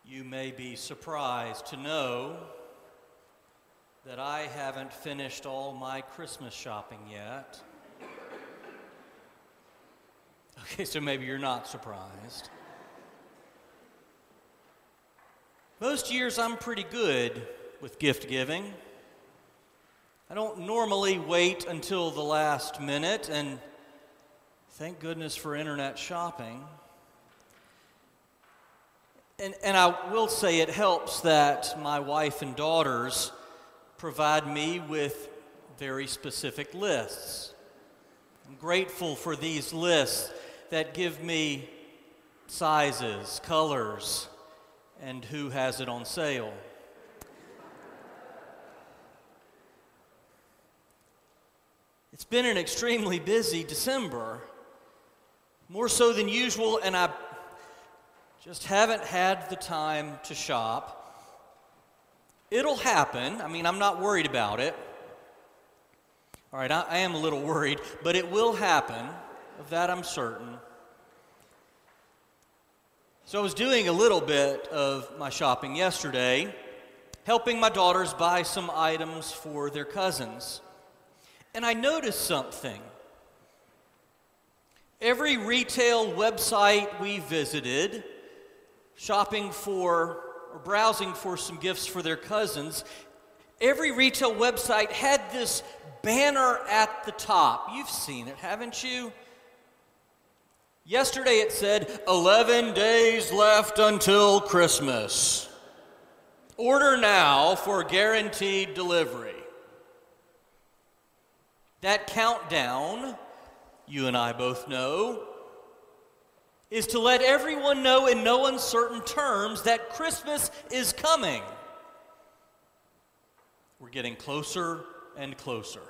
You may be surprised to know that I haven't finished all my Christmas shopping yet. Okay, so maybe you're not surprised. Most years I'm pretty good with gift giving. I don't normally wait until the last minute, and thank goodness for internet shopping. And I will say it helps that my wife and daughters provide me with very specific lists. I'm grateful for these lists that give me sizes, colors, and who has it on sale. It's been an extremely busy December, more so than usual, and I just haven't had the time to shop. It'll happen. I mean, I'm not worried about it. All right, I am a little worried, but it will happen. Of that I'm certain. So I was doing a little bit of my shopping yesterday, helping my daughters buy some items for their cousins. And I noticed something. Every retail website we visited, shopping for or browsing for some gifts for their cousins, every retail website had this banner at the top. You've seen it, haven't you? Yesterday it said, 11 days left until Christmas. Order now for guaranteed delivery. That countdown, you and I both know, is to let everyone know in no uncertain terms that Christmas is coming. We're getting closer and closer.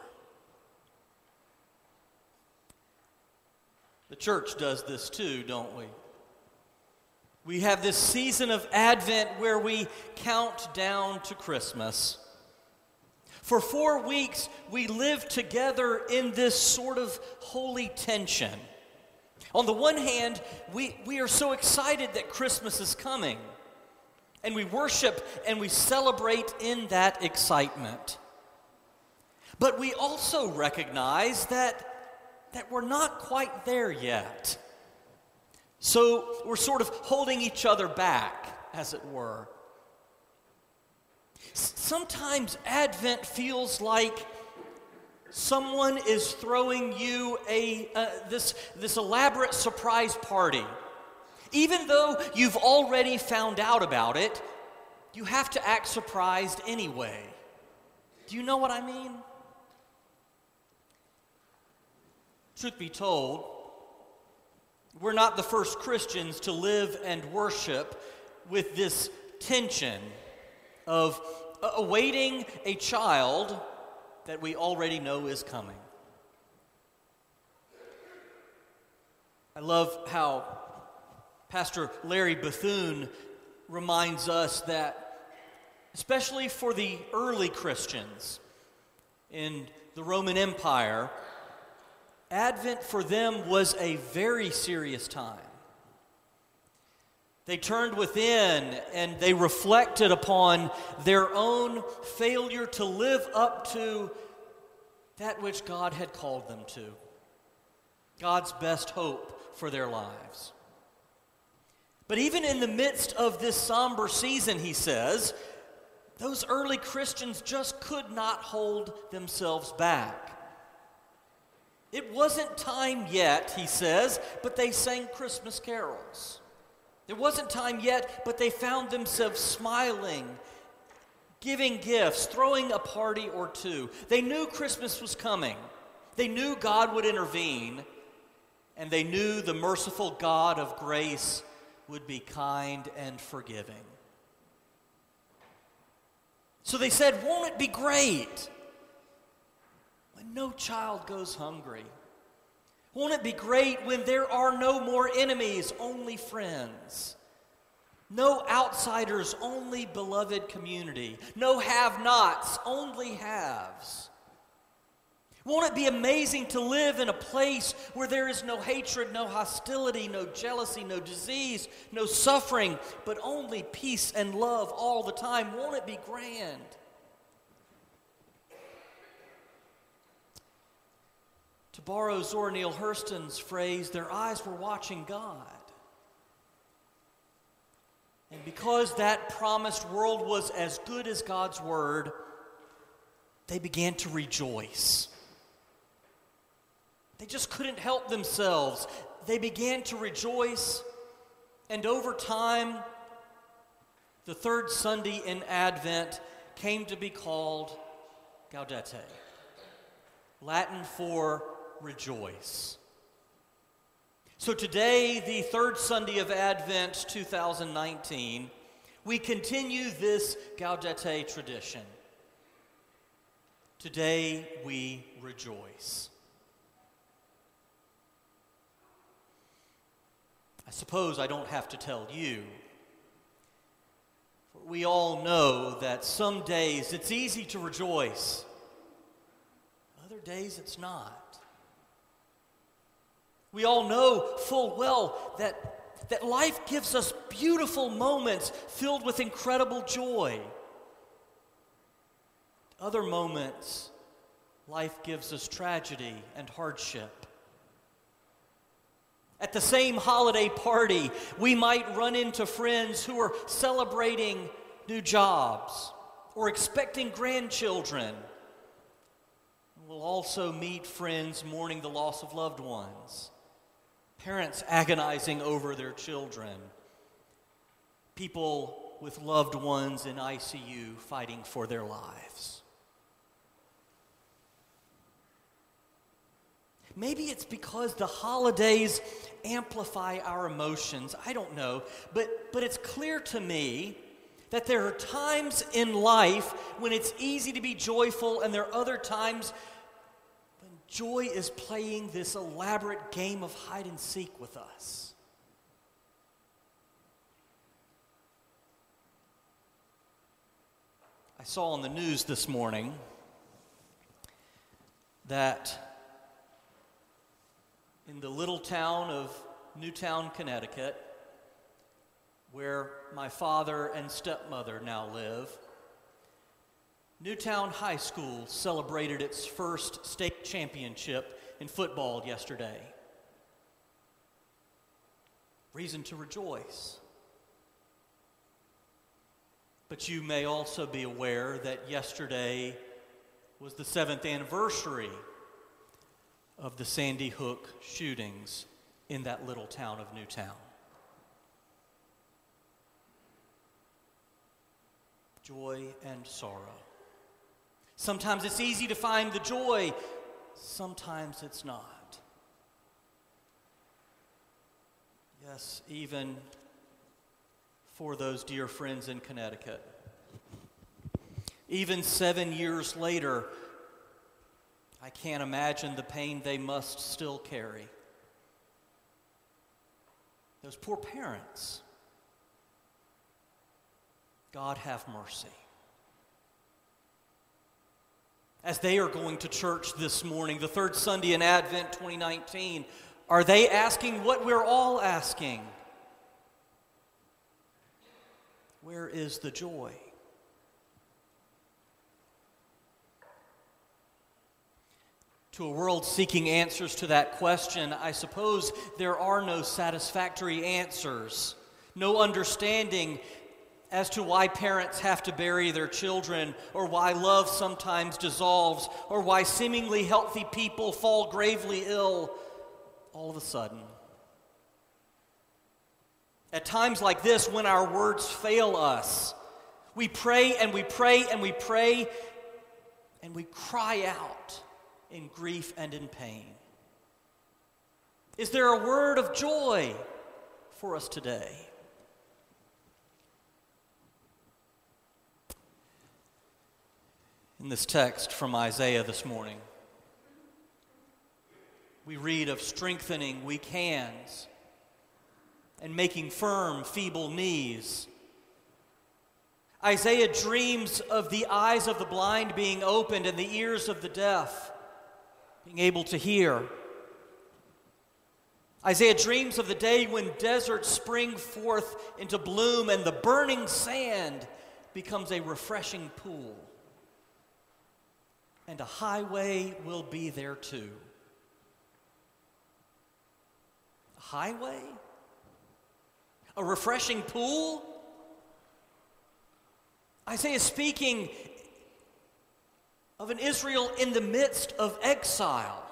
The church does this too, don't we? We have this season of Advent where we count down to Christmas. For 4 weeks, we live together in this sort of holy tension. On the one hand, we are so excited that Christmas is coming, and we worship and we celebrate in that excitement. But we also recognize that we're not quite there yet. So we're sort of holding each other back, as it were. Sometimes Advent feels like someone is throwing you this elaborate surprise party. Even though you've already found out about it, you have to act surprised anyway. Do you know what I mean? Truth be told, we're not the first Christians to live and worship with this tension of awaiting a child that we already know is coming. I love how Pastor Larry Bethune reminds us that, especially for the early Christians in the Roman Empire, Advent for them was a very serious time. They turned within and they reflected upon their own failure to live up to that which God had called them to, God's best hope for their lives. But even in the midst of this somber season, he says, those early Christians just could not hold themselves back. It wasn't time yet, he says, but they sang Christmas carols. It wasn't time yet, but they found themselves smiling, giving gifts, throwing a party or two. They knew Christmas was coming. They knew God would intervene, and they knew the merciful God of grace would be kind and forgiving. So they said, won't it be great when no child goes hungry? Won't it be great when there are no more enemies, only friends? No outsiders, only beloved community. No have-nots, only haves. Won't it be amazing to live in a place where there is no hatred, no hostility, no jealousy, no disease, no suffering, but only peace and love all the time? Won't it be grand? To borrow Zora Neale Hurston's phrase, their eyes were watching God. And because that promised world was as good as God's word, they began to rejoice. They just couldn't help themselves. They began to rejoice, and over time, the third Sunday in Advent came to be called Gaudete, Latin for rejoice. So today, the third Sunday of Advent 2019, we continue this Gaudete tradition. Today we rejoice. I suppose I don't have to tell you. For we all know that some days it's easy to rejoice. Other days it's not. We all know full well that life gives us beautiful moments filled with incredible joy. Other moments, life gives us tragedy and hardship. At the same holiday party, we might run into friends who are celebrating new jobs or expecting grandchildren. We'll also meet friends mourning the loss of loved ones, parents agonizing over their children, people with loved ones in ICU fighting for their lives. Maybe it's because the holidays amplify our emotions. I don't know. But it's clear to me that there are times in life when it's easy to be joyful, and there are other times when joy is playing this elaborate game of hide and seek with us. I saw on the news this morning that in the little town of Newtown, Connecticut, where my father and stepmother now live, Newtown High School celebrated its first state championship in football yesterday. Reason to rejoice. But you may also be aware that yesterday was the 7th anniversary of the Sandy Hook shootings in that little town of Newtown. Joy and sorrow. Sometimes it's easy to find the joy, sometimes it's not. Yes, even for those dear friends in Connecticut. Even 7 years later, I can't imagine the pain they must still carry. Those poor parents. God have mercy. As they are going to church this morning, the third Sunday in Advent 2019, are they asking what we're all asking? Where is the joy? To a world seeking answers to that question, I suppose there are no satisfactory answers, no understanding as to why parents have to bury their children, or why love sometimes dissolves, or why seemingly healthy people fall gravely ill all of a sudden. At times like this, when our words fail us, we pray and we pray and we pray, and we cry out in grief and in pain. Is there a word of joy for us today? In this text from Isaiah this morning, we read of strengthening weak hands and making firm feeble knees. Isaiah dreams of the eyes of the blind being opened and the ears of the deaf. being able to hear. Isaiah dreams of the day when deserts spring forth into bloom and the burning sand becomes a refreshing pool. And a highway will be there too. A highway? A refreshing pool? Isaiah is speaking of an Israel in the midst of exile.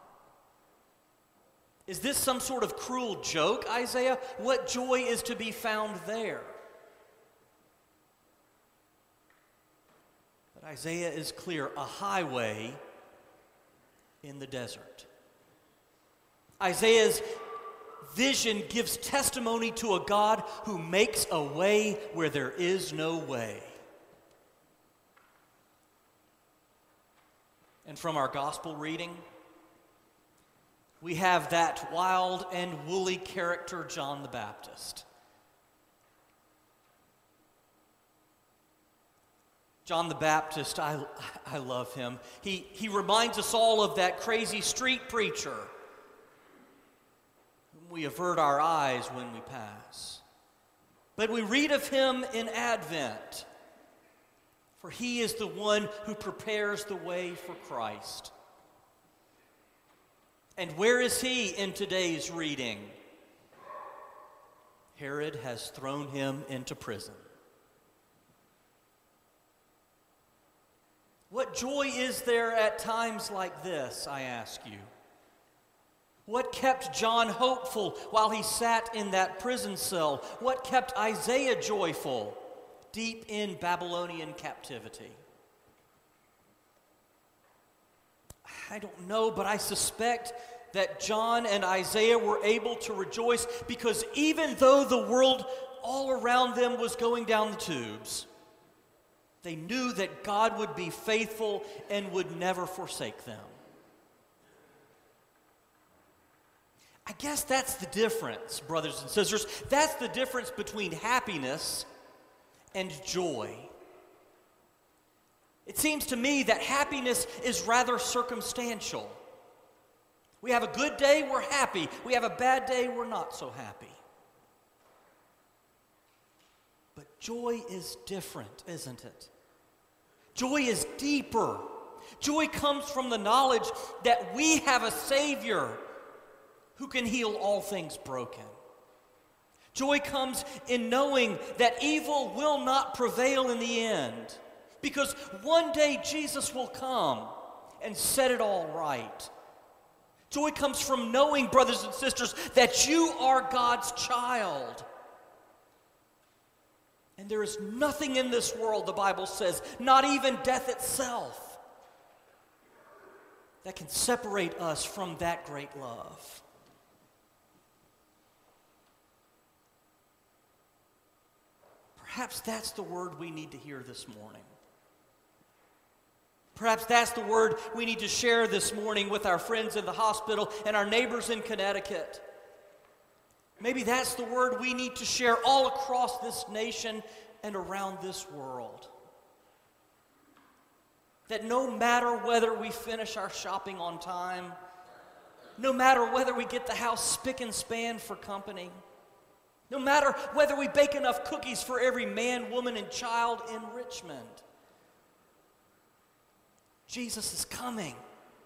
Is this some sort of cruel joke, Isaiah? What joy is to be found there? But Isaiah is clear, a highway in the desert. Isaiah's vision gives testimony to a God who makes a way where there is no way. And from our gospel reading, we have that wild and woolly character, John the Baptist. John the Baptist, I love him. He reminds us all of that crazy street preacher whom we avert our eyes when we pass. But we read of him in Advent, for he is the one who prepares the way for Christ. And where is he in today's reading? Herod has thrown him into prison. What joy is there at times like this, I ask you? What kept John hopeful while he sat in that prison cell? What kept Isaiah joyful deep in Babylonian captivity? I don't know, but I suspect that John and Isaiah were able to rejoice because even though the world all around them was going down the tubes, they knew that God would be faithful and would never forsake them. I guess that's the difference, brothers and sisters. That's the difference between happiness and joy. It seems to me that happiness is rather circumstantial. We have a good day, we're happy. We have a bad day, we're not so happy. But joy is different, isn't it? Joy is deeper. Joy comes from the knowledge that we have a Savior who can heal all things broken. Joy comes in knowing that evil will not prevail in the end, because one day Jesus will come and set it all right. Joy comes from knowing, brothers and sisters, that you are God's child. And there is nothing in this world, the Bible says, not even death itself, that can separate us from that great love. Perhaps that's the word we need to hear this morning. Perhaps that's the word we need to share this morning with our friends in the hospital and our neighbors in Connecticut. Maybe that's the word we need to share all across this nation and around this world. That no matter whether we finish our shopping on time, no matter whether we get the house spick and span for company, no matter whether we bake enough cookies for every man, woman, and child in Richmond, Jesus is coming.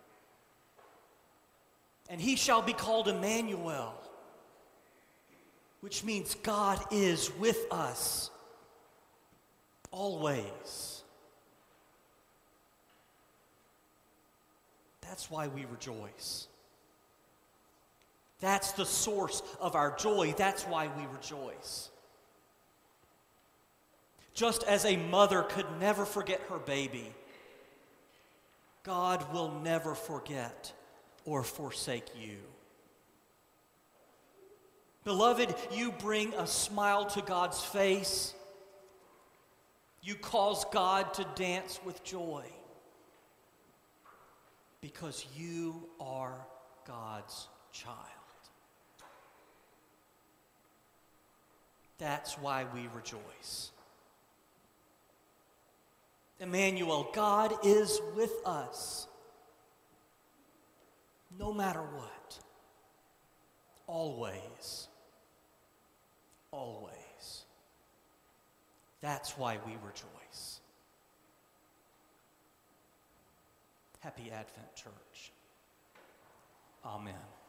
And he shall be called Emmanuel, which means God is with us always. That's why we rejoice. That's the source of our joy. That's why we rejoice. Just as a mother could never forget her baby, God will never forget or forsake you. Beloved, you bring a smile to God's face. You cause God to dance with joy because you are God's child. That's why we rejoice. Emmanuel, God is with us. no matter what. Always. Always. That's why we rejoice. Happy Advent, church. Amen.